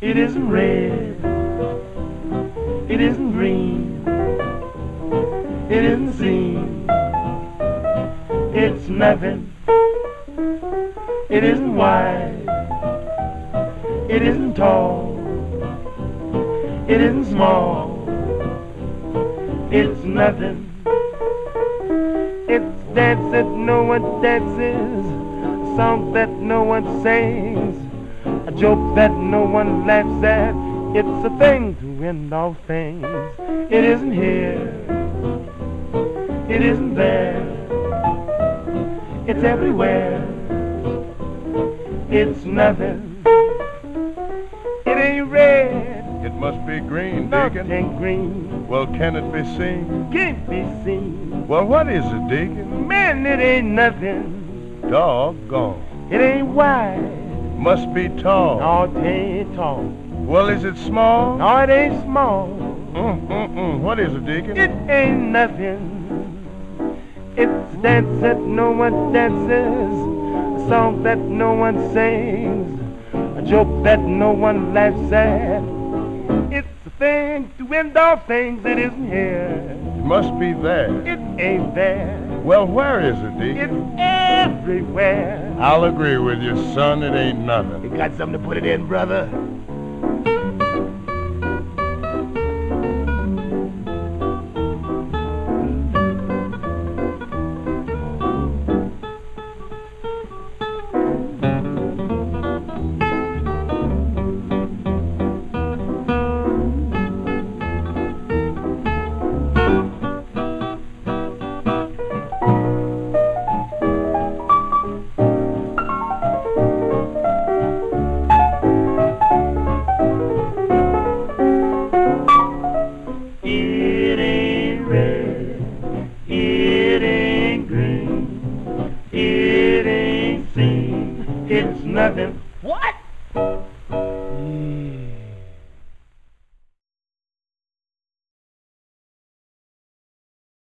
It isn't red. It isn't green. It isn't seen. It's nothing. It isn't wide. It isn't tall. It isn't small. It's nothing. It's dance that no one dances, a song that no one sings, a joke that no one laughs at. It's a thing to end all things. It isn't here. It isn't there. It's everywhere. It's nothing. It ain't red. It must be green, Nothing Deacon. green. Well, can it be seen? Can't be seen. Well, what is it, Deacon? Man, it ain't nothing. Doggone. It ain't wide. Must be tall. No, it ain't tall. Well, is it small? No, it ain't small. What is it, Deacon? It ain't nothing. It's a dance that no one dances, a song that no one sings, a joke that no one laughs at. It's a thing to end all things. It isn't here. It must be there. It ain't there. Well, where is it, It's Deacon? everywhere. I'll agree with you, son. It ain't nothing. You got something to put it in, brother? It ain't red, it ain't green, it ain't seen, it's nothing.